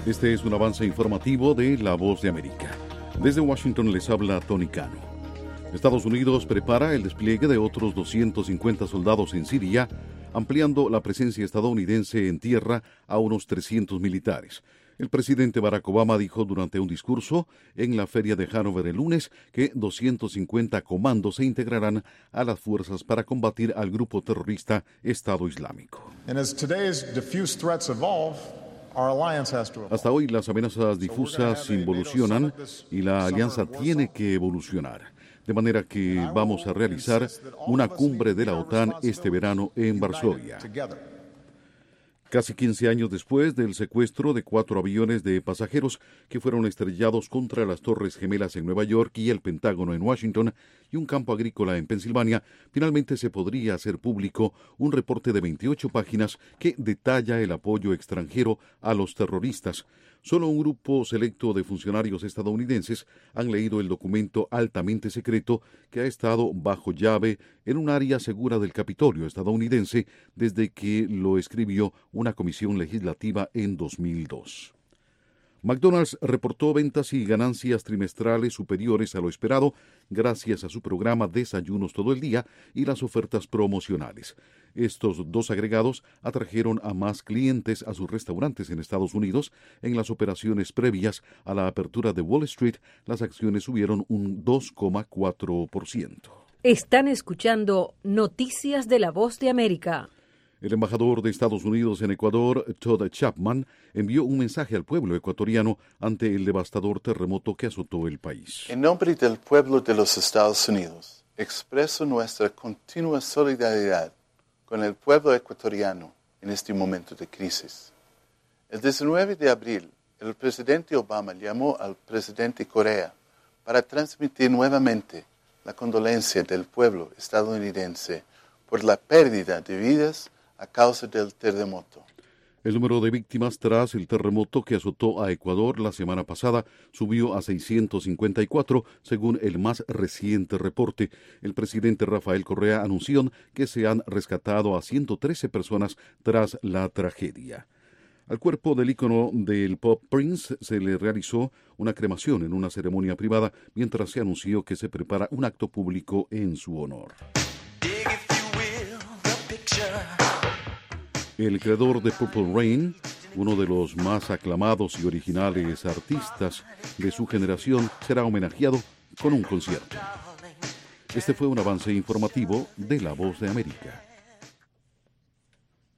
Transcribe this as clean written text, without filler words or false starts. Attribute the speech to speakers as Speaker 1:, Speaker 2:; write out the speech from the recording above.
Speaker 1: Este es un avance informativo de La Voz de América. Desde Washington les habla Tony Cano. Estados Unidos prepara el despliegue de otros 250 soldados en Siria, ampliando la presencia estadounidense en tierra a unos 300 militares. El presidente Barack Obama dijo durante un discurso en la feria de Hanover el lunes que 250 comandos se integrarán a las fuerzas para combatir al grupo terrorista Estado Islámico. Hasta hoy las amenazas difusas involucionan y la alianza tiene que evolucionar. De manera que vamos a realizar una cumbre de la OTAN este verano en Varsovia. Casi 15 años después del secuestro de 4 aviones de pasajeros que fueron estrellados contra las Torres Gemelas en Nueva York y el Pentágono en Washington y un campo agrícola en Pensilvania, finalmente se podría hacer público un reporte de 28 páginas que detalla el apoyo extranjero a los terroristas. Solo un grupo selecto de funcionarios estadounidenses han leído el documento altamente secreto que ha estado bajo llave en un área segura del Capitolio estadounidense desde que lo escribió una comisión legislativa en 2002. McDonald's reportó ventas y ganancias trimestrales superiores a lo esperado gracias a su programa Desayunos todo el día y las ofertas promocionales. Estos dos agregados atrajeron a más clientes a sus restaurantes en Estados Unidos. En las operaciones previas a la apertura de Wall Street, las acciones subieron un 2,4%.
Speaker 2: Están escuchando Noticias de la Voz de América.
Speaker 1: El embajador de Estados Unidos en Ecuador, Todd Chapman, envió un mensaje al pueblo ecuatoriano ante el devastador terremoto que azotó el país.
Speaker 3: En nombre del pueblo de los Estados Unidos, expreso nuestra continua solidaridad con el pueblo ecuatoriano en este momento de crisis. El 19 de abril, el presidente Obama llamó al presidente Correa para transmitir nuevamente la condolencia del pueblo estadounidense por la pérdida de vidas a causa del terremoto.
Speaker 1: El número de víctimas tras el terremoto que azotó a Ecuador la semana pasada subió a 654, según el más reciente reporte. El presidente Rafael Correa anunció que se han rescatado a 113 personas tras la tragedia. Al cuerpo del ícono del pop Prince se le realizó una cremación en una ceremonia privada, mientras se anunció que se prepara un acto público en su honor. El creador de Purple Rain, uno de los más aclamados y originales artistas de su generación, será homenajeado con un concierto. Este fue un avance informativo de La Voz de América.